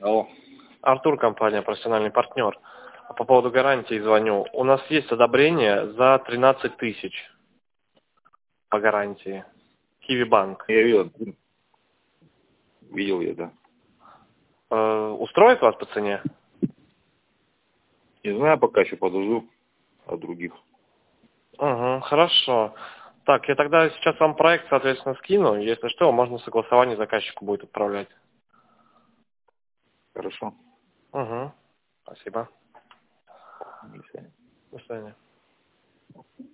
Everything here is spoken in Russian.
Алло. Артур, компания «Профессиональный партнер». По поводу гарантии звоню. У нас есть одобрение за 13 тысяч по гарантии. Киви Банк. Я видел. Видел я, да. Устроит вас по цене? Не знаю, пока еще подожду от других. Угу, хорошо. Так, я тогда сейчас вам проект, соответственно, скину. Если что, можно согласование заказчику будет отправлять. Хорошо. Угу. Спасибо. До свидания. До свидания.